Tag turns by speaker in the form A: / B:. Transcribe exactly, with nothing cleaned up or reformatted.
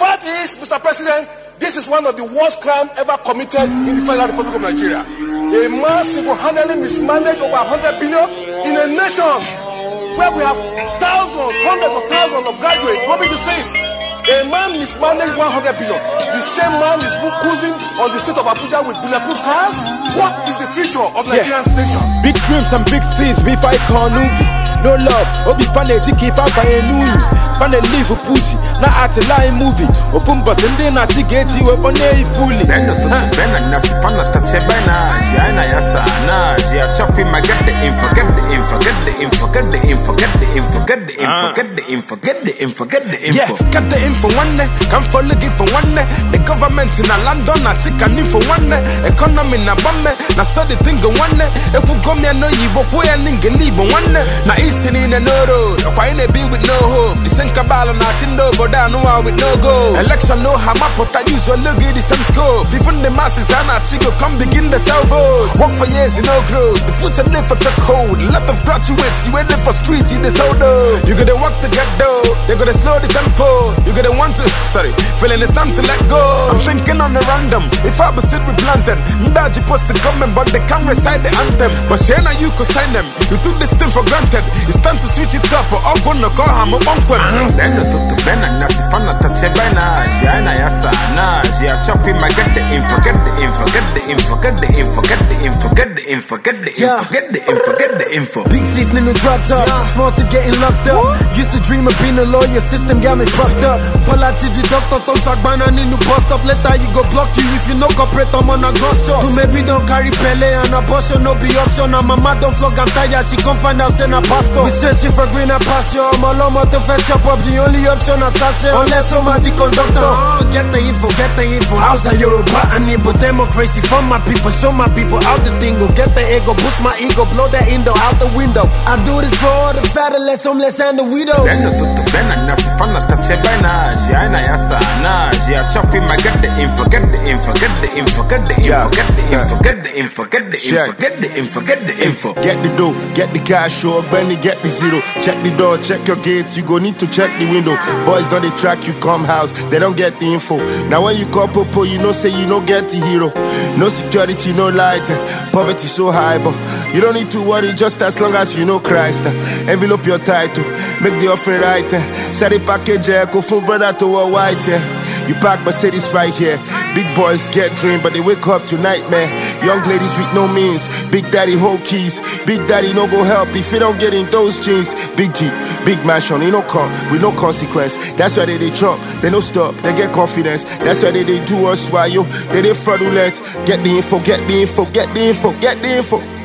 A: fact is, Mister President, this is one of the worst crimes ever committed in the Federal Republic of Nigeria. A man single-handedly mismanaged over one hundred billion in a nation where we have thousands, hundreds of thousands of graduates hoping to say it. A man mismanaged one hundred billion. The same man is cruising on the street of Abuja with bulletproof cars. What is the future of Nigerian yeah. nation?
B: Big dreams and big seas, we fight Kanubi. No love, Obi Fane Jiki Faba Enuru. Fane live a pussy, not at a line movie. Ofumba Sende na Tigeji, weapon a fully.
C: Bena to the Bena, Nasifana Tachebana, Giana Yasana, Gia chopping my get the info, get the info, get the info, get the info, get the info, get the info, get the info, get the info, get the info. Yeah, get the info one day, come for looking for one day. The government in a London, a chicken info one day. Economy na bombe, na so the thing go one day. If we come here, no, you book way and leave one day. Na Eastern in a no road, or why they be with no hope. The same cabal on our chindo, go down with no go. Election no hammer, but I use your look at the same scope. Even the masses and our chico come begin the sell vote. Work for years, you know, growth. The future live for truck hold. A lot of graduates, you waiting for streets in this old though. You gotta walk to get though. They gotta slow the tempo. You gotta want to, sorry, feeling it's time to let go. I'm thinking on the random. If I was sit with planted, Mdaji supposed to come in, but they can't recite the anthem. But Shana, you could sign them. You took this thing for granted. It's time to switch it up, or I'm gonna call him a bunk. Then you took the Bena, Nasifana Tachebana, Giana Yasana, Gia chopping my get the info, get the info, get the info, get the info, get the info, get the info, get the info, get the info, get the info.
D: Big teeth in the dropped up, small teeth getting locked up. Used to dream of being a lawyer, system got me fucked up. Pull out to the doctor, Tom Sagbana, need to bust up. Later you go block you if you no cooperate, I'm on a gun shot. To maybe don't carry Pele and abortion, no be option. And mama don't flog, I'm tired, she come find out, send a pastor. We searching for greener pasture, I'm all on to fetch up up. The only option is sashay, unless somebody conductor. Oh, get the info, get the info. How's a Yoruba and Igbo democracy for my people? Show my people how the thing go. Get the ego, boost my ego, blow the window out the window. I do this for all the fatherless, homeless, and the widows.
C: Then you took the Bena, Nasifana Tachebana, Giana Yasana, Gia chopping my get the info, get the info, get the info, get the info, get the info, get the info, get the info, get the info, get the info.
E: Get the dough, get the cash, show Benny, get the zero. Check the door, check your gates, you go need to check the window. Boys don't they track you come house, they don't get the info. Now when you call Popo, you know say you don't get the hero. No security, no light, poverty so high, but you don't need to worry just as long as you know Christ. Envelope your title, make the offering right. Set a package, go from brother to a white. You park Mercedes right here. Big boys get dream, but they wake up to nightmare. Young ladies with no means, Big Daddy hold keys. Big Daddy no go help if you don't get in those jeans. Big Jeep, big mansion, you no come with no consequence. That's why they they drop, they no stop, they get confidence. That's why they they do us while you they they fraudulent. Get the info, get the info, get the info, get the info.